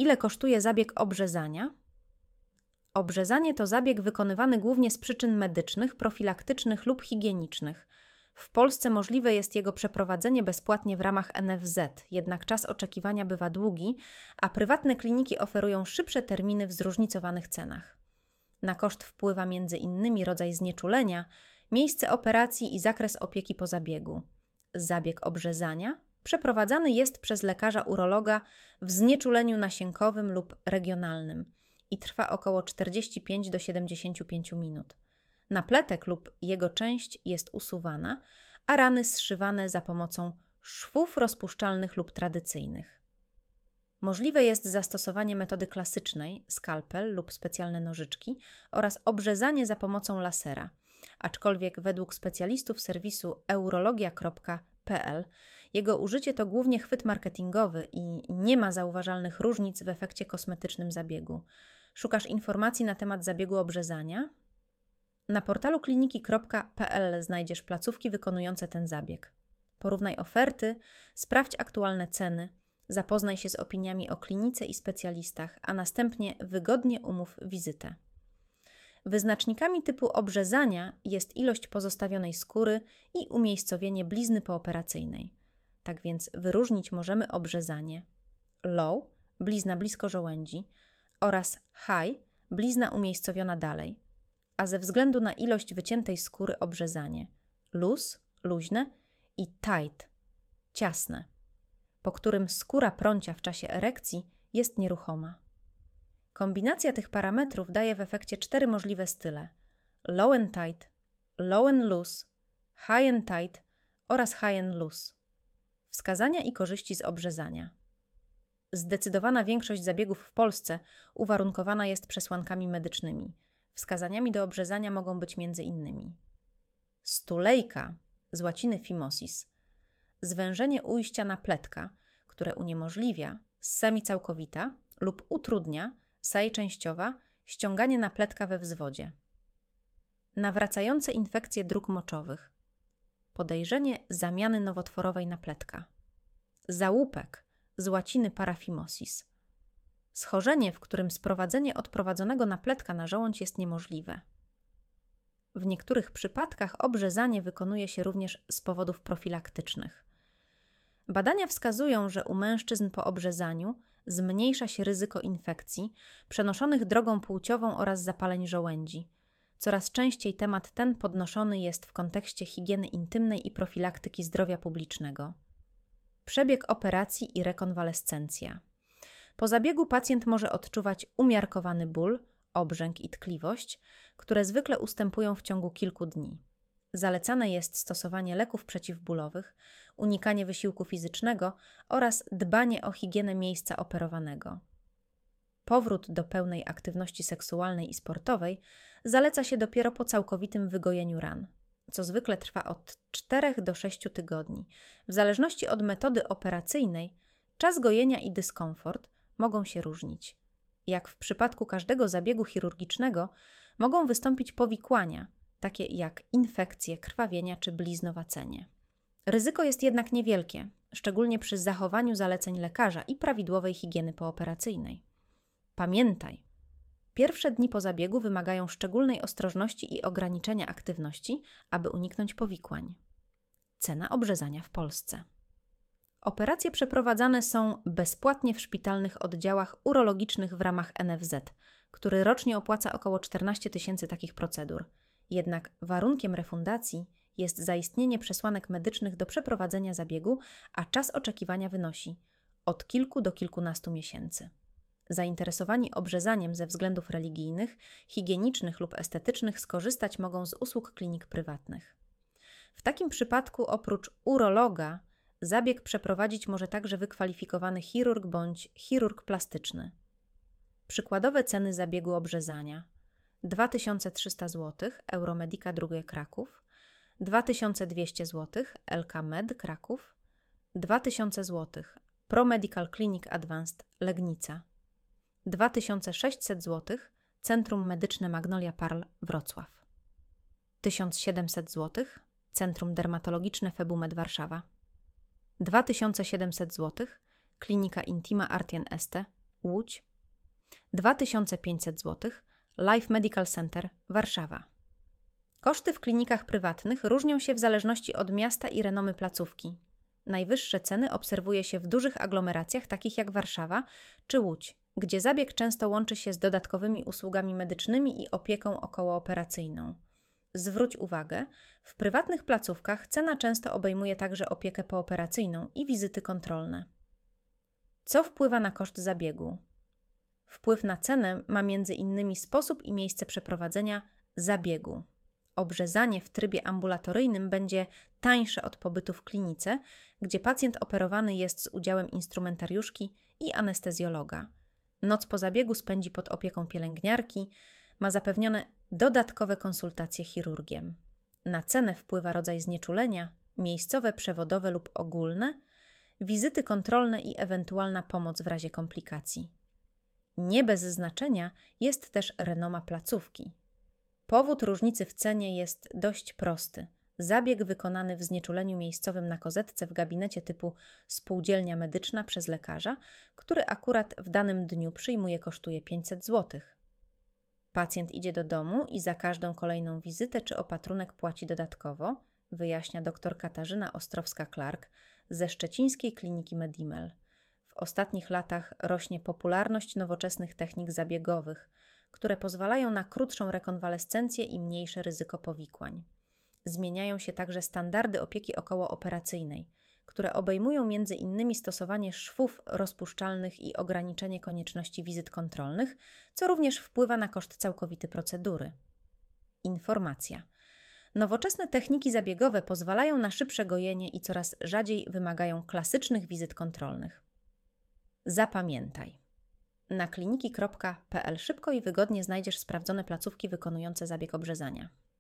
Ile kosztuje zabieg obrzezania? Obrzezanie to zabieg wykonywany głównie z przyczyn medycznych, profilaktycznych lub higienicznych. W Polsce możliwe jest jego przeprowadzenie bezpłatnie w ramach NFZ, jednak czas oczekiwania bywa długi, a prywatne kliniki oferują szybsze terminy w zróżnicowanych cenach. Na koszt wpływa m.in. rodzaj znieczulenia, miejsce operacji i zakres opieki po zabiegu. Zabieg obrzezania przeprowadzany jest przez lekarza urologa w znieczuleniu nasienkowym lub regionalnym i trwa około 45 do 75 minut. Napletek lub jego część jest usuwana, a rany zszywane za pomocą szwów rozpuszczalnych lub tradycyjnych. Możliwe jest zastosowanie metody klasycznej, skalpel lub specjalne nożyczki oraz obrzezanie za pomocą lasera, aczkolwiek według specjalistów serwisu eurologia.pl jego użycie to głównie chwyt marketingowy i nie ma zauważalnych różnic w efekcie kosmetycznym zabiegu. Szukasz informacji na temat zabiegu obrzezania? Na portalu kliniki.pl znajdziesz placówki wykonujące ten zabieg. Porównaj oferty, sprawdź aktualne ceny, zapoznaj się z opiniami o klinice i specjalistach, a następnie wygodnie umów wizytę. Wyznacznikami typu obrzezania jest ilość pozostawionej skóry i umiejscowienie blizny pooperacyjnej. Tak więc wyróżnić możemy obrzezanie low, blizna blisko żołędzi, oraz high, blizna umiejscowiona dalej, a ze względu na ilość wyciętej skóry obrzezanie loose, luźne i tight, ciasne, po którym skóra prącia w czasie erekcji jest nieruchoma. Kombinacja tych parametrów daje w efekcie 4 możliwe style: low and tight, low and loose, high and tight oraz high and loose. Wskazania i korzyści z obrzezania. Zdecydowana większość zabiegów w Polsce uwarunkowana jest przesłankami medycznymi. Wskazaniami do obrzezania mogą być m.in. stulejka, z łaciny phimosis, zwężenie ujścia napletka, które uniemożliwia semicałkowita lub utrudnia częściowa ściąganie napletka we wzwodzie. Nawracające infekcje dróg moczowych. Podejrzenie zamiany nowotworowej napletka. Załupek, z łaciny paraphimosis. Schorzenie, w którym sprowadzenie odprowadzonego napletka na żołądź jest niemożliwe. W niektórych przypadkach obrzezanie wykonuje się również z powodów profilaktycznych. Badania wskazują, że u mężczyzn po obrzezaniu zmniejsza się ryzyko infekcji przenoszonych drogą płciową oraz zapaleń żołędzi. Coraz częściej temat ten podnoszony jest w kontekście higieny intymnej i profilaktyki zdrowia publicznego. Przebieg operacji i rekonwalescencja. Po zabiegu pacjent może odczuwać umiarkowany ból, obrzęk i tkliwość, które zwykle ustępują w ciągu kilku dni. Zalecane jest stosowanie leków przeciwbólowych, unikanie wysiłku fizycznego oraz dbanie o higienę miejsca operowanego. Powrót do pełnej aktywności seksualnej i sportowej zaleca się dopiero po całkowitym wygojeniu ran, co zwykle trwa od 4 do 6 tygodni. W zależności od metody operacyjnej, czas gojenia i dyskomfort mogą się różnić. Jak w przypadku każdego zabiegu chirurgicznego, mogą wystąpić powikłania, takie jak infekcje, krwawienia czy bliznowacenie. Ryzyko jest jednak niewielkie, szczególnie przy zachowaniu zaleceń lekarza i prawidłowej higieny pooperacyjnej. Pamiętaj, pierwsze dni po zabiegu wymagają szczególnej ostrożności i ograniczenia aktywności, aby uniknąć powikłań. Cena obrzezania w Polsce. Operacje przeprowadzane są bezpłatnie w szpitalnych oddziałach urologicznych w ramach NFZ, który rocznie opłaca około 14 000 takich procedur. Jednak warunkiem refundacji jest zaistnienie przesłanek medycznych do przeprowadzenia zabiegu, a czas oczekiwania wynosi od kilku do kilkunastu miesięcy. Zainteresowani obrzezaniem ze względów religijnych, higienicznych lub estetycznych skorzystać mogą z usług klinik prywatnych. W takim przypadku oprócz urologa zabieg przeprowadzić może także wykwalifikowany chirurg bądź chirurg plastyczny. Przykładowe ceny zabiegu obrzezania: 2300 zł, Euromedica II Kraków, 2200 zł, LK Med Kraków, 2000 zł, ProMedical Clinic Advanced Legnica, 2600 zł, Centrum Medyczne Magnolia Parl Wrocław, 1700 zł, Centrum Dermatologiczne Febumed Warszawa, 2700 zł, Klinika Intima Artien Este Łódź, 2500 zł, Life Medical Center, Warszawa. Koszty w klinikach prywatnych różnią się w zależności od miasta i renomy placówki. Najwyższe ceny obserwuje się w dużych aglomeracjach takich jak Warszawa czy Łódź, gdzie zabieg często łączy się z dodatkowymi usługami medycznymi i opieką okołooperacyjną. Zwróć uwagę, w prywatnych placówkach cena często obejmuje także opiekę pooperacyjną i wizyty kontrolne. Co wpływa na koszt zabiegu? Wpływ na cenę ma m.in. sposób i miejsce przeprowadzenia zabiegu. Obrzezanie w trybie ambulatoryjnym będzie tańsze od pobytu w klinice, gdzie pacjent operowany jest z udziałem instrumentariuszki i anestezjologa. Noc po zabiegu spędzi pod opieką pielęgniarki, ma zapewnione dodatkowe konsultacje chirurgiem. Na cenę wpływa rodzaj znieczulenia, miejscowe, przewodowe lub ogólne, wizyty kontrolne i ewentualna pomoc w razie komplikacji. Nie bez znaczenia jest też renoma placówki. Powód różnicy w cenie jest dość prosty. Zabieg wykonany w znieczuleniu miejscowym na kozetce w gabinecie typu spółdzielnia medyczna przez lekarza, który akurat w danym dniu przyjmuje, kosztuje 500 zł. Pacjent idzie do domu i za każdą kolejną wizytę czy opatrunek płaci dodatkowo, wyjaśnia dr Katarzyna Ostrowska-Clark ze szczecińskiej kliniki Medimel. W ostatnich latach rośnie popularność nowoczesnych technik zabiegowych, które pozwalają na krótszą rekonwalescencję i mniejsze ryzyko powikłań. Zmieniają się także standardy opieki okołooperacyjnej, które obejmują m.in. stosowanie szwów rozpuszczalnych i ograniczenie konieczności wizyt kontrolnych, co również wpływa na koszt całkowity procedury. Informacja. Nowoczesne techniki zabiegowe pozwalają na szybsze gojenie i coraz rzadziej wymagają klasycznych wizyt kontrolnych. Zapamiętaj. Na kliniki.pl szybko i wygodnie znajdziesz sprawdzone placówki wykonujące zabieg obrzezania.